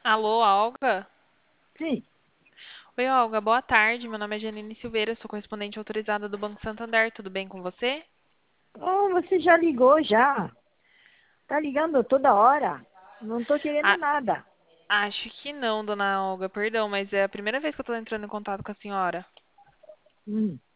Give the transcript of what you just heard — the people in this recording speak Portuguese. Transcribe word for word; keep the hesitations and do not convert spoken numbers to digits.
Alô, Olga? Sim. Oi, Olga, boa tarde. Meu nome é Janine Silveira, sou correspondente autorizada do Banco Santander. Tudo bem com você? Oh, você já ligou já? Tá ligando toda hora? Não tô querendo Ah, nada. acho que não, dona Olga, perdão, mas é a primeira vez que eu tô entrando em contato com a senhora. Hum.